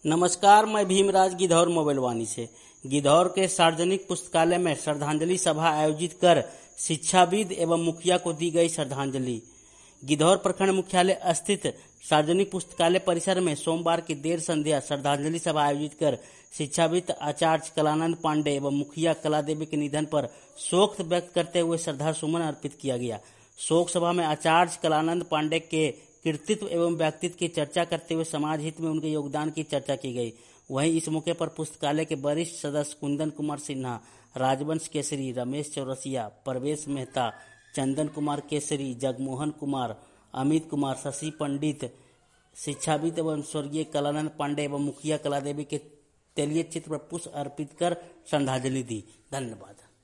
नमस्कार, मैं भीमराज गिद्धौर मोबाइल वाणी से। गिद्धौर के सार्वजनिक पुस्तकालय में श्रद्धांजलि सभा आयोजित कर शिक्षाविद एवं मुखिया को दी गई श्रद्धांजलि। गिद्धौर प्रखंड मुख्यालय स्थित सार्वजनिक पुस्तकालय परिसर में सोमवार की देर संध्या श्रद्धांजलि सभा आयोजित कर शिक्षाविद आचार्य कलानंद पांडे एवं मुखिया कला देवी के निधन पर शोक व्यक्त करते हुए श्रद्धा सुमन अर्पित किया गया। शोक सभा में आचार्य कलानंद पांडे के कृतित्व एवं व्यक्तित्व की चर्चा करते हुए समाज हित में उनके योगदान की चर्चा की गई। वहीं इस मौके पर पुस्तकालय के वरिष्ठ सदस्य कुंदन कुमार सिन्हा, राजवंश केसरी, रमेश चौरसिया, प्रवेश मेहता, चंदन कुमार केसरी, जगमोहन कुमार, अमित कुमार, शशि पंडित, शिक्षाविद एवं स्वर्गीय कलानंद पांडे एवं मुखिया कला देवी के तेलीय चित्र पर पुष्प अर्पित कर श्रद्धांजलि दी। धन्यवाद।